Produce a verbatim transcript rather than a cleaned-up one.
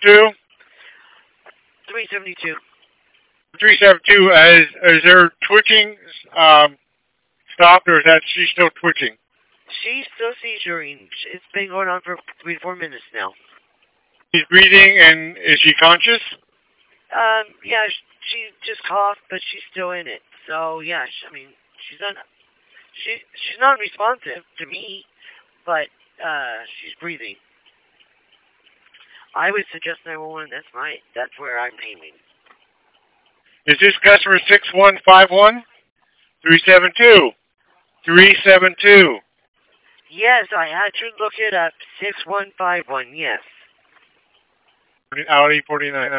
two? three seventy-two. three seventy-two, is, is her twitching um, stopped, or is that she still twitching? She's still seizuring. It's been going on for three, four minutes now. She's breathing, and is she conscious? Um, yeah, she just coughed, but she's still in it. So yeah, I mean, she's not, she she's not responsive to me, but uh, she's breathing. I would suggest nine one one. That's my, that's where I'm aiming. Is this customer six one five one? three seven two. three seven two. Yes, I had to look it up. six one five one, yes. Audi forty-nine.